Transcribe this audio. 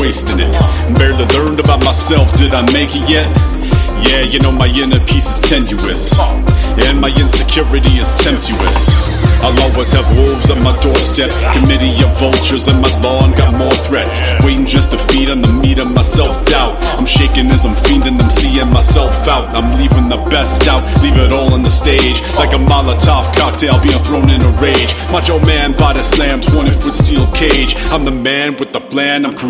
wasting it. Barely learned about myself, did I make it yet? Yeah, you know my inner peace is tenuous, and my insecurity is tempestuous. I'll always have wolves on my doorstep, committee of vultures on my lawn, got more threats, waiting just to feed on the meat of my self-doubt. I'm shaking as I'm fiending, I'm seeing myself out. I'm leaving the best out, leave it all on the stage, like a Molotov cocktail being thrown in a rage. Macho man, body slam, 20-foot steel cage. I'm the man with the plan, I'm